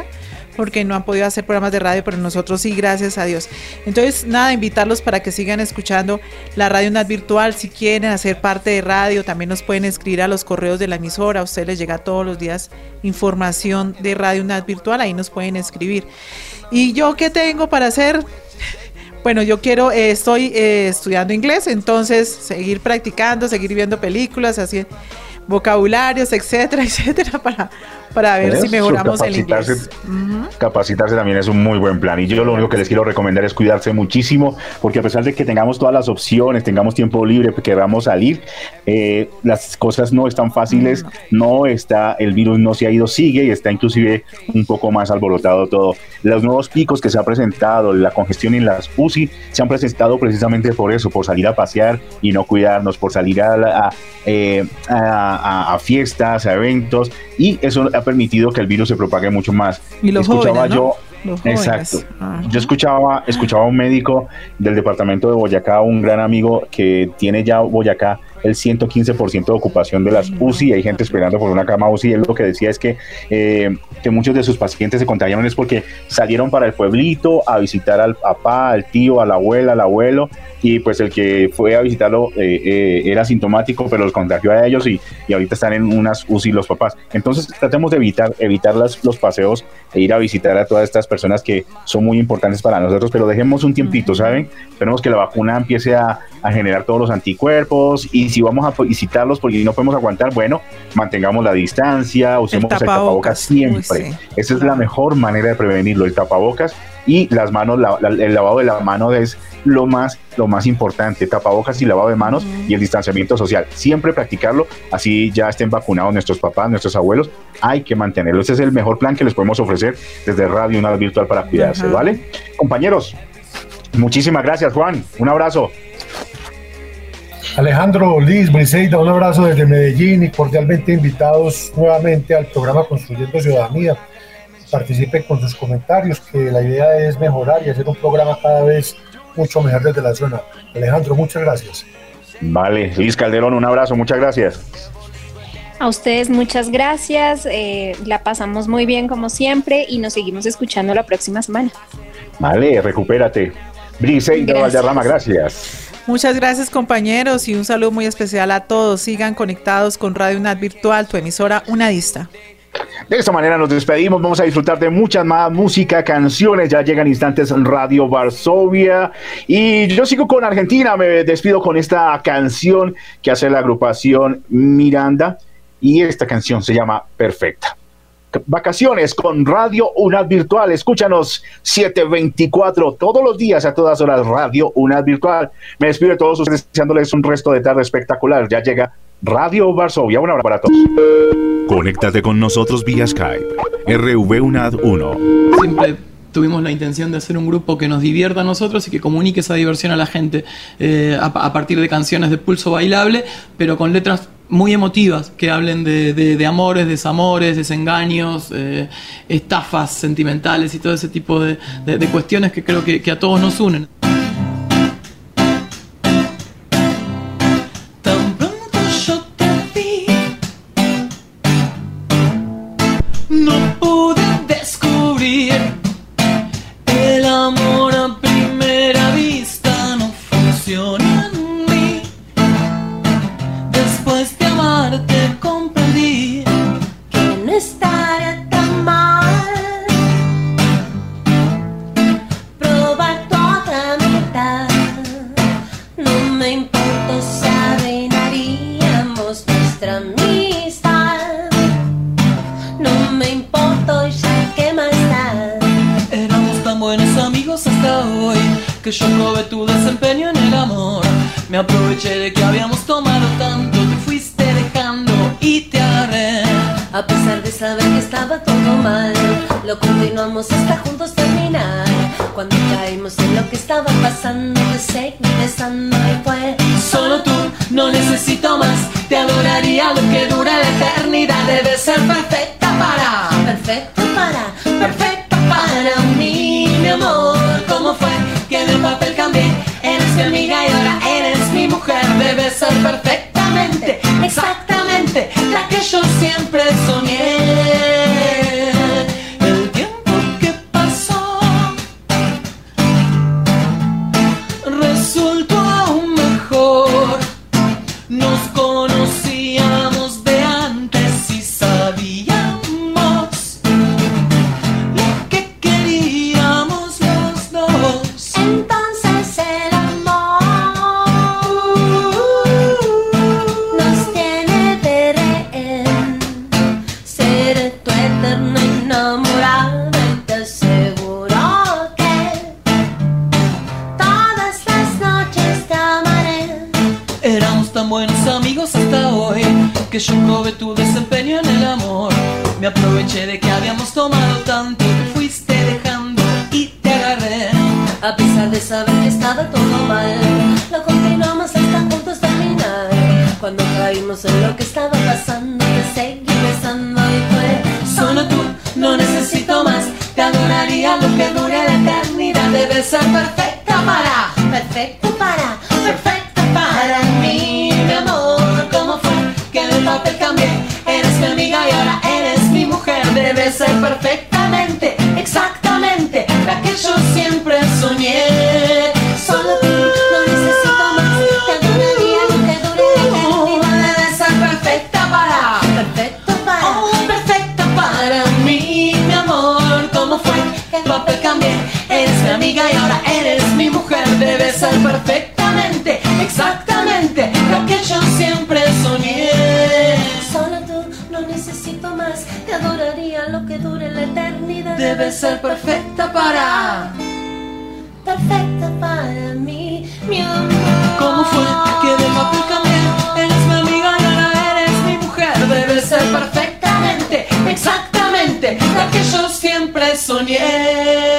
Speaker 7: porque no han podido hacer programas de radio, pero nosotros sí, gracias a Dios. Entonces, nada, invitarlos para que sigan escuchando la Radio UNAD Virtual. Si quieren hacer parte de radio, también nos pueden escribir a los correos de la emisora. A ustedes les llega todos los días información de Radio UNAD Virtual, ahí nos pueden escribir. ¿Y yo qué tengo para hacer? Bueno, yo quiero, eh, estoy eh, estudiando inglés, entonces seguir practicando, seguir viendo películas, así vocabularios, etcétera, etcétera, para, para ver
Speaker 6: Eso,
Speaker 7: si mejoramos el
Speaker 6: capacitarse,
Speaker 7: inglés. Uh-huh.
Speaker 6: Capacitarse también es un muy buen plan, y yo lo único que les quiero recomendar es cuidarse muchísimo, porque a pesar de que tengamos todas las opciones, tengamos tiempo libre, que queramos salir, eh, las cosas no están fáciles, no. no está, el virus no se ha ido, sigue y está inclusive un poco más alborotado todo. Los nuevos picos que se han presentado, la congestión en las U C I, se han presentado precisamente por eso, por salir a pasear y no cuidarnos, por salir a, a, eh, a A, a fiestas, a eventos, y eso ha permitido que el virus se propague mucho más.
Speaker 7: Y los
Speaker 6: escuchaba
Speaker 7: jóvenes,
Speaker 6: yo,
Speaker 7: ¿no? Los jóvenes.
Speaker 6: Exacto. Ajá. Yo escuchaba, escuchaba a un médico del departamento de Boyacá, un gran amigo que tiene ya Boyacá el ciento quince por ciento de ocupación de las U C I, hay gente esperando por una cama U C I. Él lo que decía es que, eh, que muchos de sus pacientes se contagiaron es porque salieron para el pueblito a visitar al papá, al tío, a la abuela, al abuelo, y pues el que fue a visitarlo eh, eh, era asintomático, pero los contagió a ellos, y, y ahorita están en unas U C I los papás. Entonces tratemos de evitar, evitar las, los paseos e ir a visitar a todas estas personas que son muy importantes para nosotros, pero dejemos un tiempito, ¿saben? Tenemos que la vacuna empiece a, a generar todos los anticuerpos, y si vamos a visitarlos porque no podemos aguantar, bueno, mantengamos la distancia, usemos el tapabocas, el tapabocas siempre. Uy, sí. Esa es la mejor manera de prevenirlo, el tapabocas, y las manos, la, la, el lavado de la mano es lo más, lo más importante, tapabocas y lavado de manos, uh-huh. y el distanciamiento social, siempre practicarlo, así ya estén vacunados nuestros papás, nuestros abuelos, hay que mantenerlo. Ese es el mejor plan que les podemos ofrecer desde Radio UNAD Virtual para cuidarse, uh-huh. ¿vale? Compañeros, muchísimas gracias, Juan, un abrazo.
Speaker 15: Alejandro, Liz, Briseida, un abrazo desde Medellín, y cordialmente invitados nuevamente al programa Construyendo Ciudadanía. Participen con sus comentarios, que la idea es mejorar y hacer un programa cada vez mucho mejor desde la zona. Alejandro, muchas gracias.
Speaker 6: Vale, Liz Calderón, un abrazo, muchas gracias.
Speaker 8: A ustedes muchas gracias, eh, la pasamos muy bien como siempre, y nos seguimos escuchando la próxima semana.
Speaker 6: Vale, recupérate. Briseida Valderrama, gracias.
Speaker 7: Muchas gracias, compañeros, y un saludo muy especial a todos. Sigan conectados con Radio UNAD Virtual, tu emisora unadista.
Speaker 6: De esta manera nos despedimos, vamos a disfrutar de muchas más música, canciones, ya llegan instantes en Radio Varsovia, y yo sigo con Argentina, me despido con esta canción que hace la agrupación Miranda, y esta canción se llama Perfecta. Vacaciones con Radio UNAD Virtual, escúchanos siete veinticuatro todos los días, a todas horas, Radio UNAD Virtual. Me despido de todos ustedes deseándoles un resto de tarde espectacular. Ya llega Radio Varsovia, una hora para todos.
Speaker 2: Conéctate con nosotros vía Skype, R V UNAD uno.
Speaker 16: Siempre tuvimos la intención de hacer un grupo que nos divierta a nosotros y que comunique esa diversión a la gente eh, a, a partir de canciones de pulso bailable, pero con letras muy emotivas, que hablen de, de, de amores, desamores, desengaños, eh, estafas sentimentales y todo ese tipo de, de, de cuestiones que creo que, que a todos nos unen.
Speaker 12: Tan pronto yo te vi, no pude descubrir el amor a primera vista, no funciona en mí. Después de amarte comprendí que no estaría tan mal probar tu otra mitad. No me importa si arruinaríamos nuestra amistad. No me importa ya que más da. Éramos tan buenos amigos hasta hoy que yo probé tu desempeño en el amor. Me aproveché de que habíamos tomado tanto, te fuiste dejando y te agarré. A pesar de saber que estaba todo mal, lo continuamos hasta juntos terminar. Cuando caímos en lo que estaba pasando, te seguí besando y fue solo tú, no necesito más. Te adoraría lo que dura la eternidad. Debes ser perfecta para, perfecta para, perfecta para mí, mi amor. ¿Cómo fue que de papel cambié? Eres mi amiga y ahora eres mi mujer. Debes ser perfectamente, exactamente la que yo siempre soñé. El tiempo que
Speaker 16: buenos amigos hasta hoy, que yo probé tu desempeño en el amor. Me aproveché de que habíamos tomado tanto, te fuiste dejando y te agarré.
Speaker 13: A pesar de saber que estaba todo mal, lo continuamos hasta juntos terminar. Cuando caímos en lo que estaba pasando, te seguí besando y fue
Speaker 16: solo tú, no necesito más. Te adoraría lo que dure la eternidad. Debes ser perfecta para,
Speaker 13: perfecta para,
Speaker 16: perfecta para mí, mi amor. ¿Cómo fue que de papel cambié? Eres mi amiga y ahora eres mi mujer. Debes ser perfectamente, exactamente la que yo siempre soñé.
Speaker 13: Solo tú, no necesito más. Te adoraría lo que dure la eternidad.
Speaker 16: Debes ser perfecta para,
Speaker 13: perfecta para,
Speaker 16: oh, perfecta para mí, mi amor. ¿Cómo fue que de papel cambié? Eres mi amiga y ahora eres mi mujer. Debes ser perfectamente, exactamente la que yo siempre soñé.
Speaker 13: Solo tú, no necesito más. Te adoraría lo que dure la eternidad.
Speaker 16: Debes ser perfecta para,
Speaker 13: perfecta para mí, mi amor.
Speaker 16: ¿Cómo fue que de papel cambié? Eres mi amiga y ahora eres mi mujer. Debes ser perfectamente, exactamente la que yo siempre soñé.